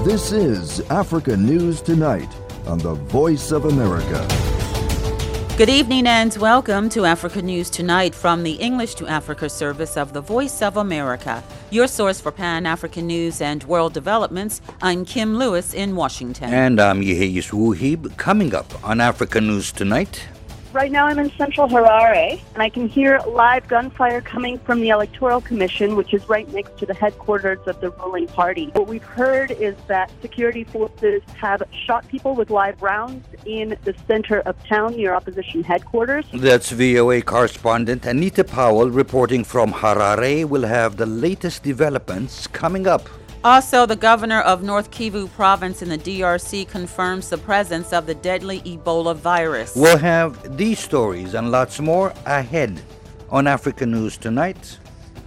This is Africa News Tonight on the Voice of America. Good evening and welcome to Africa News Tonight from the English to Africa service of the Voice of America, your source for Pan-African news and world developments. I'm Kim Lewis in Washington. And I'm Yeheyes Wuhib. Coming up on Africa News Tonight. Right now I'm in central Harare, and I can hear live gunfire coming from the Electoral Commission, which is right next to the headquarters of the ruling party. What we've heard is that security forces have shot people with live rounds in the center of town near opposition headquarters. That's VOA correspondent Anita Powell reporting from Harare. We'll have the latest developments coming up. Also, the governor of North Kivu province in the DRC confirms the presence of the deadly Ebola virus. We'll have these stories and lots more ahead on Africa News Tonight.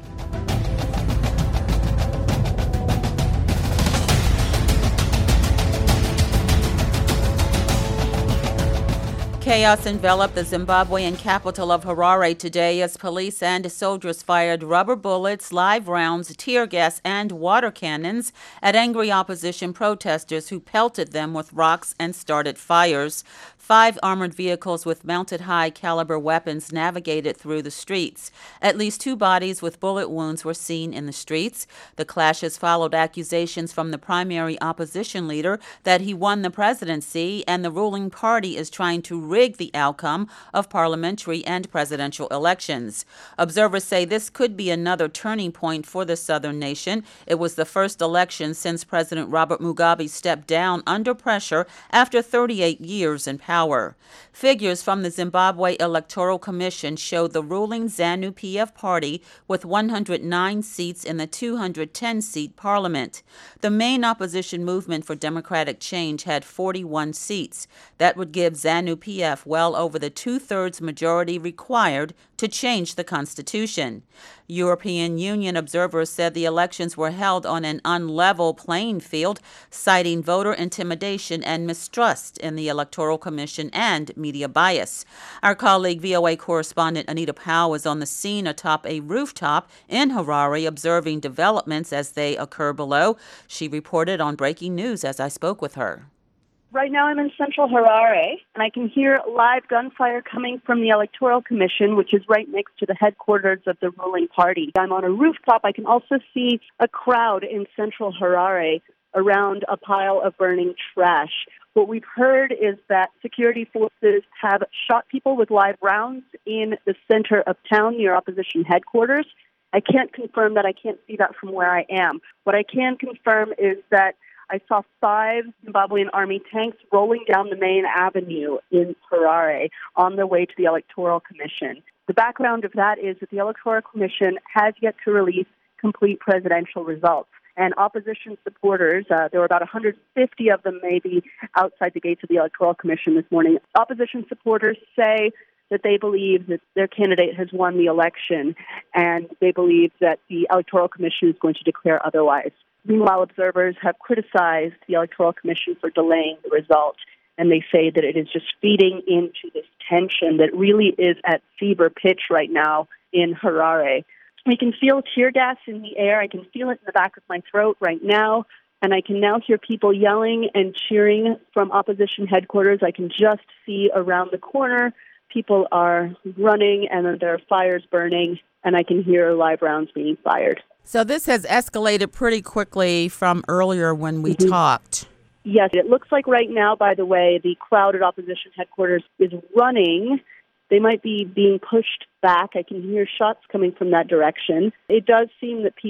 Chaos enveloped the Zimbabwean capital of Harare today as police and soldiers fired rubber bullets, live rounds, tear gas, and water cannons at angry opposition protesters who pelted them with rocks and started fires. 5 armored vehicles with mounted high-caliber weapons navigated through the streets. At least 2 bodies with bullet wounds were seen in the streets. The clashes followed accusations from the primary opposition leader that he won the presidency, and the ruling party is trying to rig the outcome of parliamentary and presidential elections. Observers say this could be another turning point for the southern nation. It was the first election since President Robert Mugabe stepped down under pressure after 38 years in power. Figures from the Zimbabwe Electoral Commission show the ruling ZANU-PF party with 109 seats in the 210-seat parliament. The main opposition movement for democratic change had 41 seats. That would give ZANU-PF well over the 2/3 majority required to change the constitution. European Union observers said the elections were held on an unlevel playing field, citing voter intimidation and mistrust in the Electoral Commission and media bias. Our colleague VOA correspondent Anita Powell is on the scene atop a rooftop in Harare observing developments as they occur below. She reported on breaking news as I spoke with her. Right now I'm in central Harare, and I can hear live gunfire coming from the Electoral Commission, which is right next to the headquarters of the ruling party. I'm on a rooftop. I can also see a crowd in central Harare around a pile of burning trash. What we've heard is that security forces have shot people with live rounds in the center of town near opposition headquarters. I can't confirm that. I can't see that from where I am. What I can confirm is that I saw 5 Zimbabwean army tanks rolling down the main avenue in Harare on their way to the Electoral Commission. The background of that is that the Electoral Commission has yet to release complete presidential results. And opposition supporters, there were about 150 of them maybe outside the gates of the Electoral Commission this morning. Opposition supporters say that they believe that their candidate has won the election, and they believe that the Electoral Commission is going to declare otherwise. Meanwhile, observers have criticized the Electoral Commission for delaying the result, and they say that it is just feeding into this tension that really is at fever pitch right now in Harare. We can feel tear gas in the air. I can feel it in the back of my throat right now, and I can now hear people yelling and cheering from opposition headquarters. I can just see around the corner people are running, and there are fires burning, and I can hear live rounds being fired. So this has escalated pretty quickly from earlier when we talked. Yes, it looks like right now, by the way, the crowd at opposition headquarters is running. They might be being pushed back. I can hear shots coming from that direction. It does seem that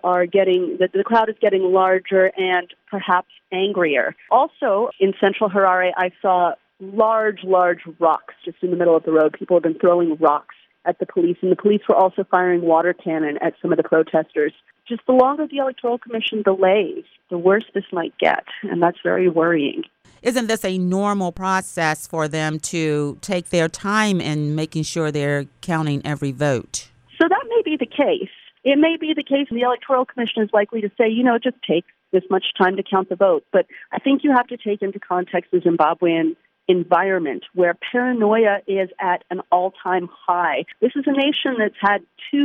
that the crowd is getting larger and perhaps angrier. Also, in central Harare, I saw large rocks just in the middle of the road. People have been throwing rocks at the police, and the police were also firing water cannon at some of the protesters. Just the longer the Electoral Commission delays, the worse this might get, and that's very worrying. Isn't this a normal process for them to take their time in making sure they're counting every vote? So that may be the case. It may be the case, and the Electoral Commission is likely to say, it just takes this much time to count the vote. But I think you have to take into context the Zimbabwean environment where paranoia is at an all-time high. This is a nation that's had 2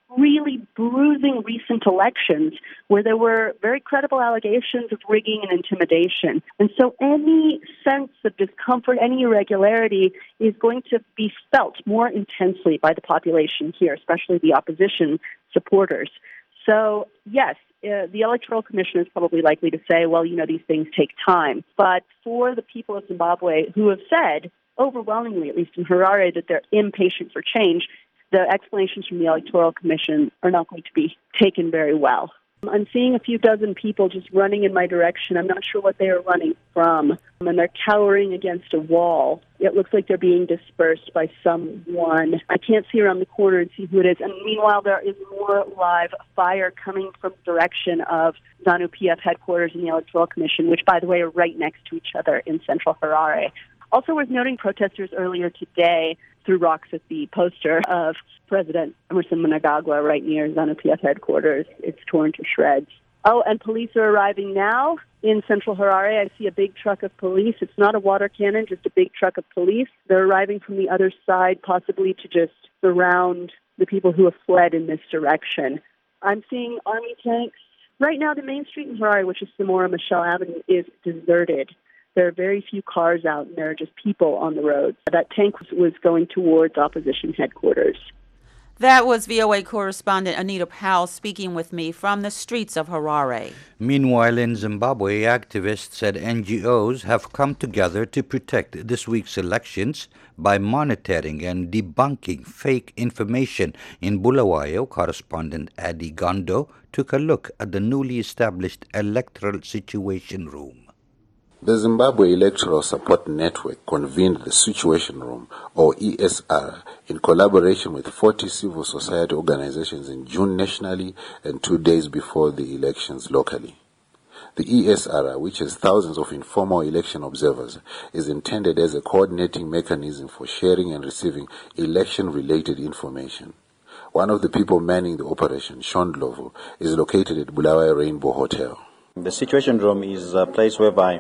really bruising recent elections where there were very credible allegations of rigging and intimidation. And so any sense of discomfort, any irregularity is going to be felt more intensely by the population here, especially the opposition supporters. So, yes, the Electoral Commission is probably likely to say, well, these things take time. But for the people of Zimbabwe who have said, overwhelmingly, at least in Harare, that they're impatient for change, the explanations from the Electoral Commission are not going to be taken very well. I'm seeing a few dozen people just running in my direction. I'm not sure what they are running from, and they're cowering against a wall. It looks like they're being dispersed by someone. I can't see around the corner and see who it is. And meanwhile, there is more live fire coming from the direction of ZANU-PF headquarters and the Electoral Commission, which, by the way, are right next to each other in central Harare. Also worth noting, protesters earlier today threw rocks at the poster of President Emmerson Mnangagwa right near ZANU-PF headquarters. It's torn to shreds. Oh, and police are arriving now in central Harare. I see a big truck of police. It's not a water cannon, just a big truck of police. They're arriving from the other side, possibly to just surround the people who have fled in this direction. I'm seeing army tanks. Right now, the main street in Harare, which is Samora Machel Avenue, is deserted. There are very few cars out, and there are just people on the roads. That tank was going towards opposition headquarters. That was VOA correspondent Anita Powell speaking with me from the streets of Harare. Meanwhile, in Zimbabwe, activists and NGOs have come together to protect this week's elections by monitoring and debunking fake information. In Bulawayo, correspondent Adi Gondo took a look at the newly established Electoral Situation Room. The Zimbabwe Electoral Support Network convened the Situation Room, or ESR, in collaboration with 40 civil society organizations in June nationally and 2 days before the elections locally. The ESR, which has thousands of informal election observers, is intended as a coordinating mechanism for sharing and receiving election-related information. One of the people manning the operation, Sean Dlovu, is located at Bulawayo Rainbow Hotel. The Situation Room is a place whereby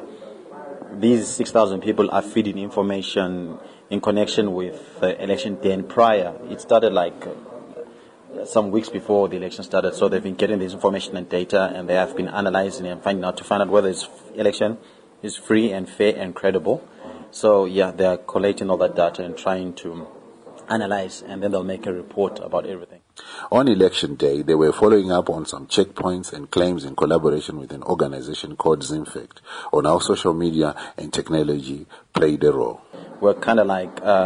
these 6,000 people are feeding information in connection with the election day and prior. It started some weeks before the election started, so they've been getting this information and data, and they have been analyzing and find out whether this election is free and fair and credible. So, they are collating all that data and trying to analyze, and then they'll make a report about everything. On election day, they were following up on some checkpoints and claims in collaboration with an organization called Zimfact on how social media and technology played a role. We're kind of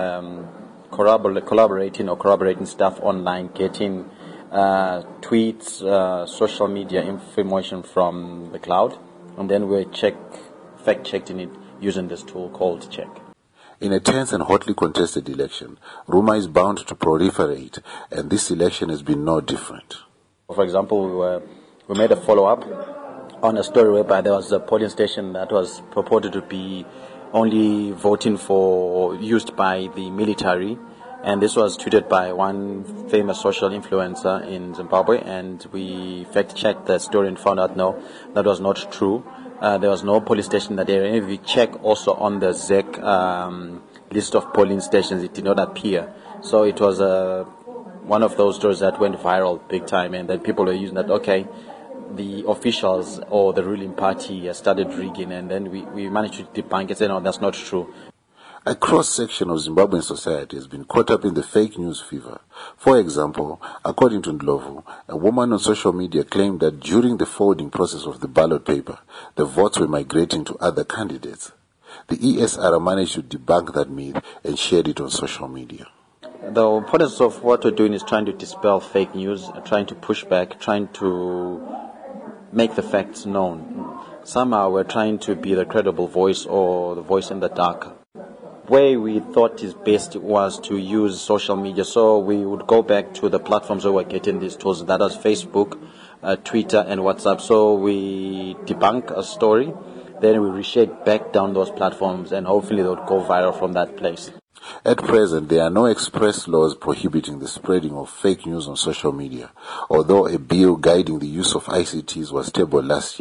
corroborating stuff online, getting tweets, social media information from the cloud, and then we fact-checking it using this tool called Check. In a tense and hotly contested election, rumor is bound to proliferate, and this election has been no different. For example, we made a follow-up on a story whereby there was a polling station that was purported to be only voting for used by the military, and this was tweeted by one famous social influencer in Zimbabwe, and we fact-checked the story and found out no, that was not true. There was no police station in that area. If you check also on the ZEC list of polling stations, it did not appear. So it was one of those stories that went viral big time, and then people were using that, the officials or the ruling party started rigging, and then we managed to debunk it and say, no, that's not true. A cross-section of Zimbabwean society has been caught up in the fake news fever. For example, according to Ndlovu, a woman on social media claimed that during the folding process of the ballot paper, the votes were migrating to other candidates. The ESR managed to debunk that myth and shared it on social media. The importance of what we're doing is trying to dispel fake news, trying to push back, trying to make the facts known. Somehow we're trying to be the credible voice or the voice in the dark. Way we thought is best was to use social media, so we would go back to the platforms where we're getting these tools. That was Facebook, Twitter, and WhatsApp. So we debunk a story, then we reshare it back down those platforms, and hopefully they would go viral from that place. At present, there are no express laws prohibiting the spreading of fake news on social media, although a bill guiding the use of ICTs was tabled last year.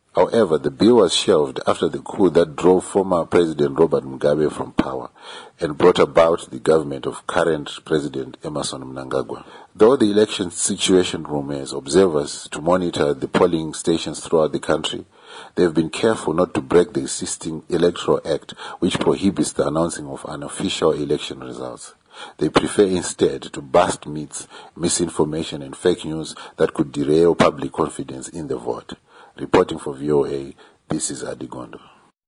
However, the bill was shelved after the coup that drove former President Robert Mugabe from power and brought about the government of current President Emmerson Mnangagwa. Though the election situation room has observers to monitor the polling stations throughout the country, they have been careful not to break the existing Electoral Act, which prohibits the announcing of unofficial election results. They prefer instead to bust myths, misinformation, and fake news that could derail public confidence in the vote. Reporting for VOA, this is Adigondo.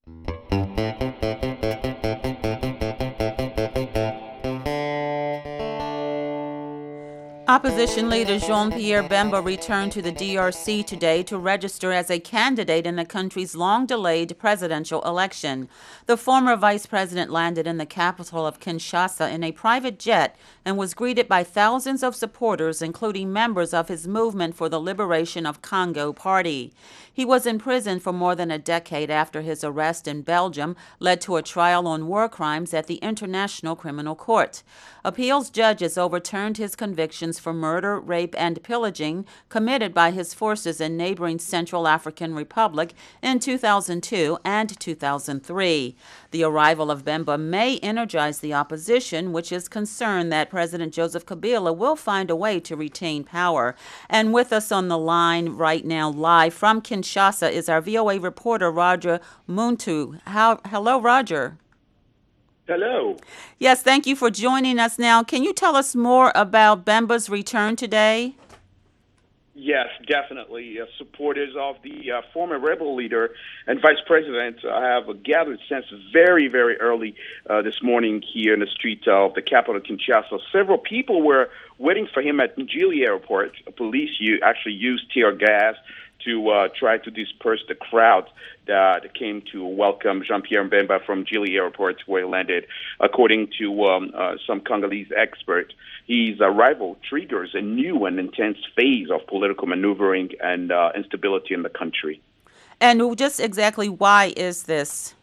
Opposition leader Jean-Pierre Bemba returned to the DRC today to register as a candidate in the country's long-delayed presidential election. The former vice president landed in the capital of Kinshasa in a private jet and was greeted by thousands of supporters, including members of his Movement for the Liberation of Congo party. He was in prison for more than a decade after his arrest in Belgium led to a trial on war crimes at the International Criminal Court. Appeals judges overturned his convictions for murder, rape, and pillaging committed by his forces in neighboring Central African Republic in 2002 and 2003. The arrival of Bemba may energize the opposition, which is concerned that President Joseph Kabila will find a way to retain power. And with us on the line right now, live from Kinshasa, is our VOA reporter, Roger Muntu. Hello, Roger. Hello. Yes, thank you for joining us now. Can you tell us more about Bemba's return today? Yes, definitely. Supporters of the former rebel leader and vice president have gathered since very, very early this morning here in the street of the capital, Kinshasa. Several people were waiting for him at Njili Airport. Police actually used tear gas to try to disperse the crowd that came to welcome Jean-Pierre Bemba from Njili Airport, where he landed. According to some Congolese experts, his arrival triggers a new and intense phase of political maneuvering and instability in the country. And just exactly why is this?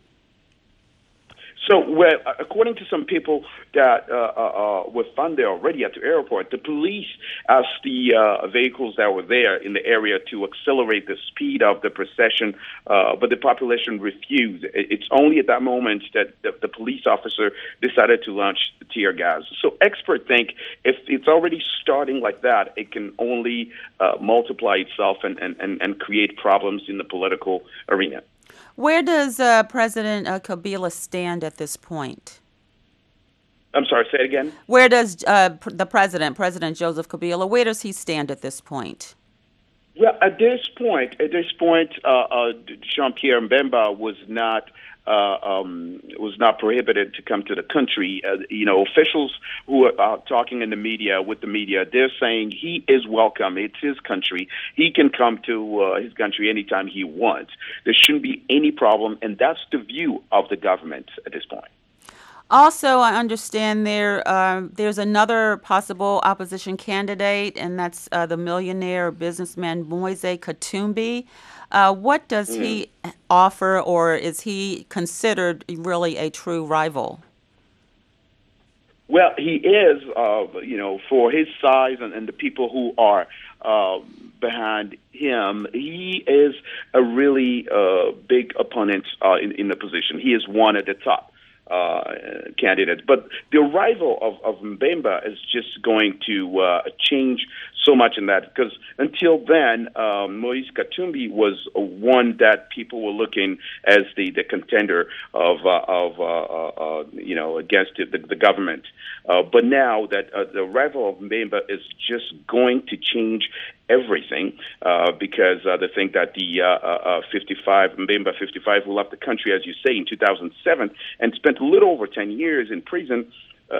So, according to some people that were found there already at the airport, the police asked the vehicles that were there in the area to accelerate the speed of the procession, but the population refused. It's only at that moment that the police officer decided to launch the tear gas. So experts think if it's already starting like that, it can only multiply itself and create problems in the political arena. Where does President Kabila stand at this point? I'm sorry, say it again? Where does the President Joseph Kabila, where does he stand at this point? Well, at this point, Jean-Pierre Bemba was not prohibited to come to the country. Officials who are talking in the media, with the media, they're saying he is welcome. It's his country. He can come to his country anytime he wants. There shouldn't be any problem, and that's the view of the government at this point. Also, I understand there's another possible opposition candidate, and that's the millionaire businessman Moise Katumbi. What does he offer, or is he considered really a true rival? Well, he is, for his size and the people who are behind him, he is a really big opponent in the position. He is one at the top candidate. But the arrival of Mbemba is just going to change so much in that, because until then, Moise Katumbi was one that people were looking as the contender of against the government. But now that the arrival of Mbemba is just going to change everything, because they think that the Mbemba 55, who left the country, as you say, in 2007 and spent a little over 10 years in prison.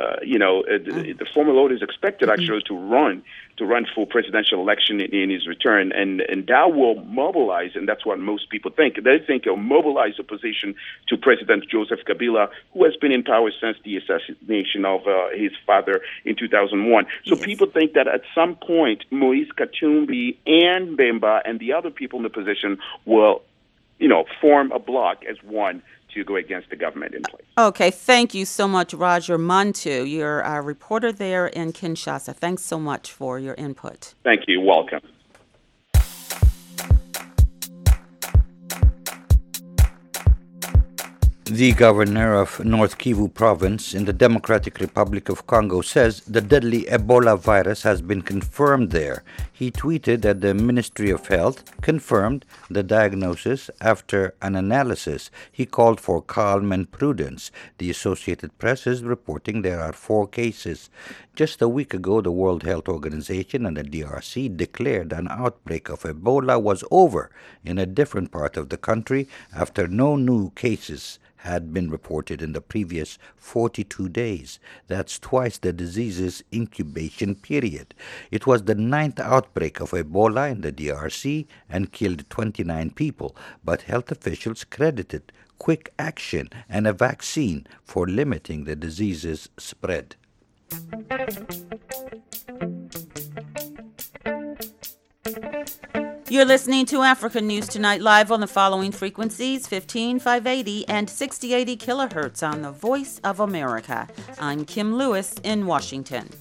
The former leader is expected actually to run for presidential election in his return, and that will mobilize, and that's what most people think. They think it'll mobilize opposition to President Joseph Kabila, who has been in power since the assassination of his father in 2001. So people think that at some point, Moise Katumbi and Bemba and the other people in the position will, form a bloc as one to go against the government in place. Okay, thank you so much, Roger Muntu. You're a reporter there in Kinshasa. Thanks so much for your input. Thank you. Welcome. The governor of North Kivu province in the Democratic Republic of Congo says the deadly Ebola virus has been confirmed there. He tweeted that the Ministry of Health confirmed the diagnosis after an analysis. He called for calm and prudence. The Associated Press is reporting there are 4 cases. Just a week ago, the World Health Organization and the DRC declared an outbreak of Ebola was over in a different part of the country after no new cases had been reported in the previous 42 days. That's twice the disease's incubation period. It was the 9th outbreak of Ebola in the DRC and killed 29 people, but health officials credited quick action and a vaccine for limiting the disease's spread. You're listening to Africa News Tonight live on the following frequencies: 15580 and 6080 kilohertz on the Voice of America. I'm Kim Lewis in Washington.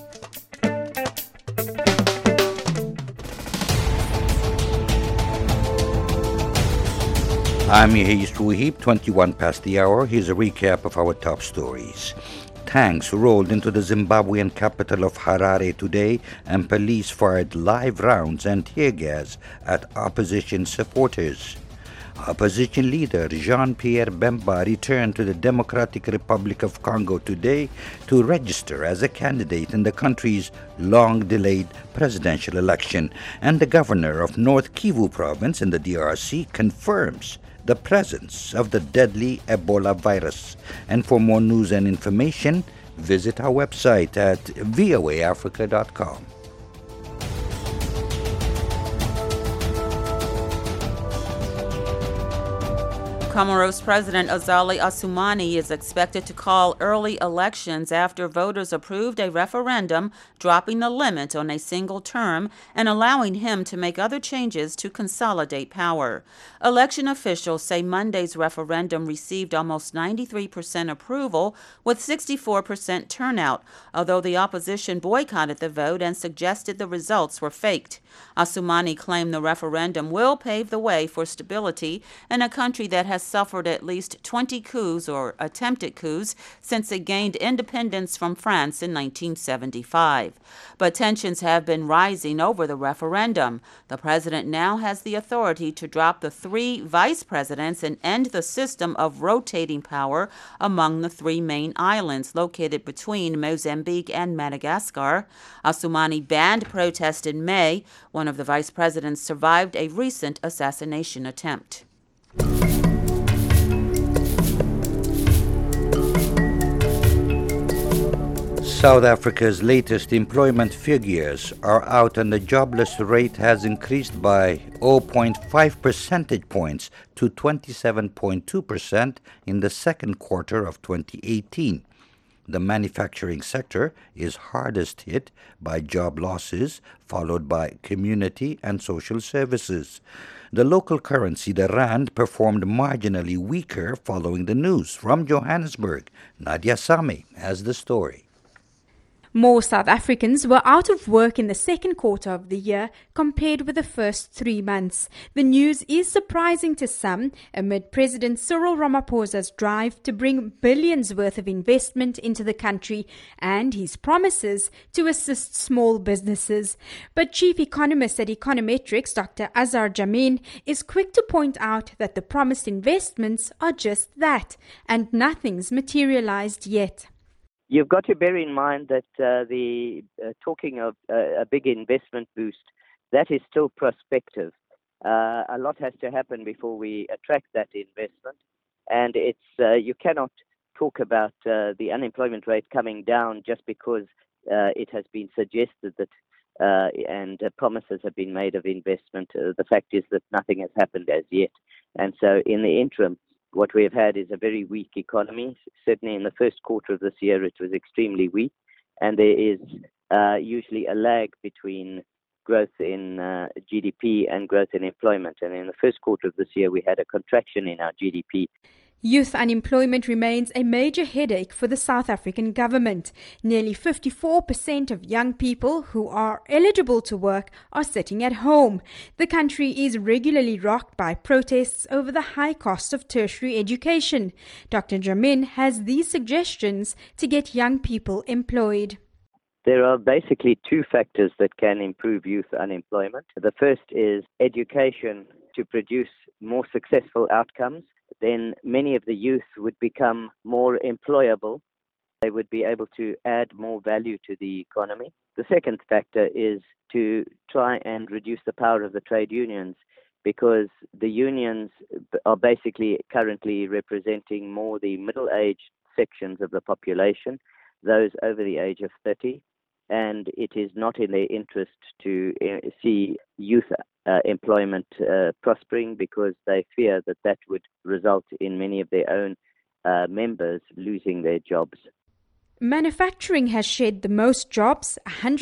I'm Yehis Wuhib, 21 past the hour. Here's a recap of our top stories. Tanks rolled into the Zimbabwean capital of Harare today, and police fired live rounds and tear gas at opposition supporters. Opposition leader Jean-Pierre Bemba returned to the Democratic Republic of Congo today to register as a candidate in the country's long-delayed presidential election, and the governor of North Kivu province in the DRC confirms the presence of the deadly Ebola virus. And for more news and information, visit our website at voaafrica.com. Comoros President Azali Assoumani is expected to call early elections after voters approved a referendum dropping the limit on a single term and allowing him to make other changes to consolidate power. Election officials say Monday's referendum received almost 93% approval with 64% turnout, although the opposition boycotted the vote and suggested the results were faked. Assoumani claimed the referendum will pave the way for stability in a country that has suffered at least 20 coups or attempted coups since it gained independence from France in 1975. But tensions have been rising over the referendum. The president now has the authority to drop the 3 vice presidents and end the system of rotating power among the 3 main islands located between Mozambique and Madagascar. Assoumani banned protest in May. One of the vice presidents survived a recent assassination attempt. South Africa's latest employment figures are out, and the jobless rate has increased by 0.5 percentage points to 27.2% in the second quarter of 2018. The manufacturing sector is hardest hit by job losses, followed by community and social services. The local currency, the rand, performed marginally weaker following the news. From Johannesburg, Nadia Sami has the story. More South Africans were out of work in the second quarter of the year compared with the first 3 months. The news is surprising to some amid President Cyril Ramaphosa's drive to bring billions worth of investment into the country and his promises to assist small businesses. But Chief Economist at Econometrics, Dr. Azar Jammine, is quick to point out that the promised investments are just that, and nothing's materialized yet. You've got to bear in mind that talking of a big investment boost, that is still prospective. A lot has to happen before we attract that investment, and you cannot talk about the unemployment rate coming down just because it has been suggested that and promises have been made of investment. The fact is that nothing has happened as yet, and so in the interim, what we have had is a very weak economy. Certainly in the first quarter of this year, it was extremely weak. And there is usually a lag between growth in GDP and growth in employment. And in the first quarter of this year, we had a contraction in our GDP. Youth unemployment remains a major headache for the South African government. Nearly 54% of young people who are eligible to work are sitting at home. The country is regularly rocked by protests over the high cost of tertiary education. Dr. Jamin has these suggestions to get young people employed. There are basically two factors that can improve youth unemployment. The first is education to produce more successful outcomes. Then many of the youth would become more employable. They would be able to add more value to the economy. The second factor is to try and reduce the power of the trade unions, because the unions are basically currently representing more the middle-aged sections of the population, those over the age of 30. And it is not in their interest to see youth employment prospering, because they fear that that would result in many of their own members losing their jobs. Manufacturing has shed the most jobs,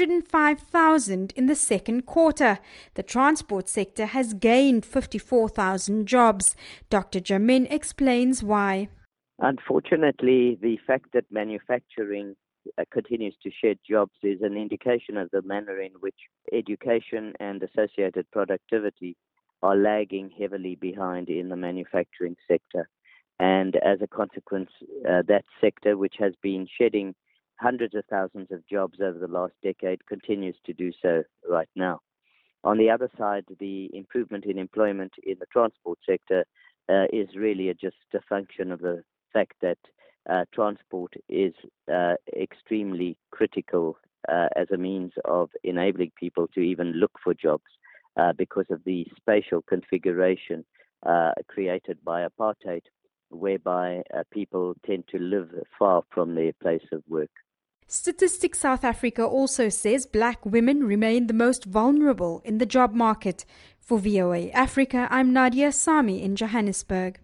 105,000 in the second quarter. The transport sector has gained 54,000 jobs. Dr. Jamin explains why. Unfortunately, the fact that manufacturing continues to shed jobs is an indication of the manner in which education and associated productivity are lagging heavily behind in the manufacturing sector. And as a consequence, that sector, which has been shedding hundreds of thousands of jobs over the last decade, continues to do so right now. On the other side, the improvement in employment in the transport sector is really just a function of the fact that transport is extremely critical as a means of enabling people to even look for jobs because of the spatial configuration created by apartheid, whereby people tend to live far from their place of work. Statistics South Africa also says black women remain the most vulnerable in the job market. For VOA Africa, I'm Nadia Sami in Johannesburg.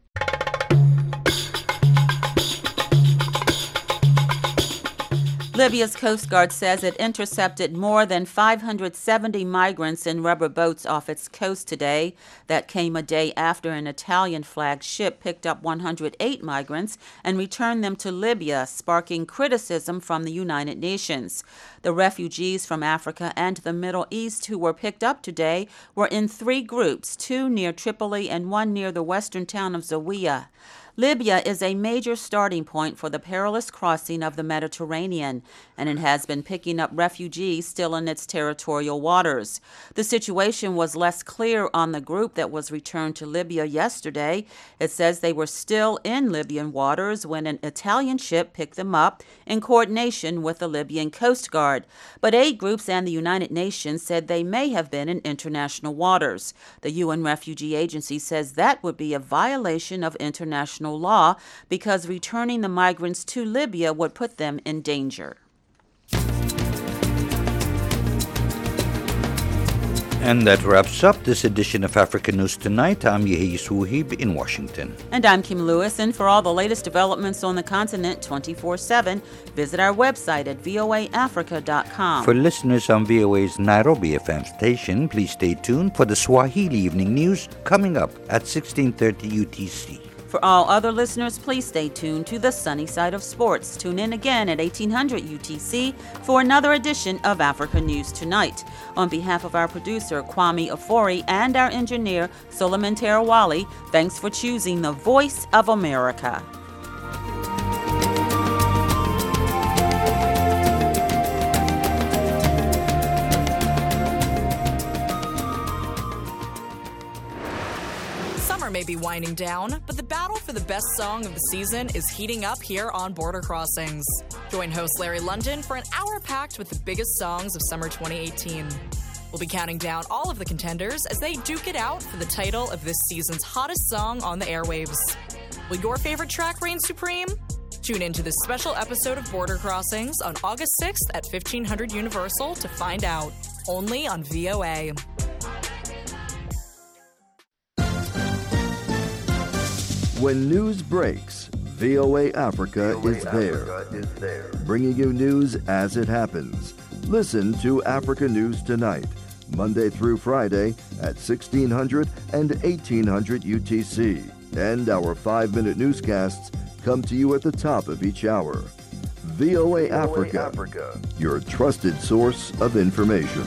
Libya's Coast Guard says it intercepted more than 570 migrants in rubber boats off its coast today. That came a day after an Italian-flagged ship picked up 108 migrants and returned them to Libya, sparking criticism from the United Nations. The refugees from Africa and the Middle East who were picked up today were in three groups, two near Tripoli and one near the western town of Zawiya. Libya is a major starting point for the perilous crossing of the Mediterranean, and it has been picking up refugees still in its territorial waters. The situation was less clear on the group that was returned to Libya yesterday. It says they were still in Libyan waters when an Italian ship picked them up in coordination with the Libyan Coast Guard. But aid groups and the United Nations said they may have been in international waters. The UN Refugee Agency says that would be a violation of international law because returning the migrants to Libya would put them in danger. And that wraps up this edition of Africa News Tonight. I'm Yehi Suhib in Washington. And I'm Kim Lewis. And for all the latest developments on the continent 24/7, visit our website at voaafrica.com. For listeners on VOA's Nairobi FM station, please stay tuned for the Swahili Evening News coming up at 16:30 UTC. For all other listeners, please stay tuned to the sunny side of sports. Tune in again at 1800 UTC for another edition of Africa News Tonight. On behalf of our producer, Kwame Afori, and our engineer, Solomon Terawali, thanks for choosing the Voice of America. May be winding down, but the battle for the best song of the season is heating up here on Border Crossings. Join host Larry London for an hour packed with the biggest songs of summer 2018. We'll be counting down all of the contenders as they duke it out for the title of this season's hottest song on the airwaves. Will your favorite track reign supreme? Tune into this special episode of Border Crossings on August 6th at 1500 Universal to find out. Only on VOA. When news breaks, VOA Africa is there, bringing you news as it happens. Listen to Africa News Tonight, Monday through Friday at 1600 and 1800 UTC. And our 5-minute newscasts come to you at the top of each hour. VOA Africa, your trusted source of information.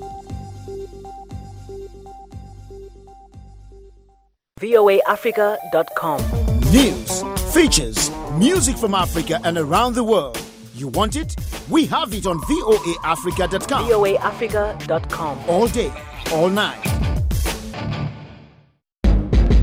voaafrica.com. News, features, music from Africa and around the world. You want it? We have it on voaafrica.com. voaafrica.com. All day, all night.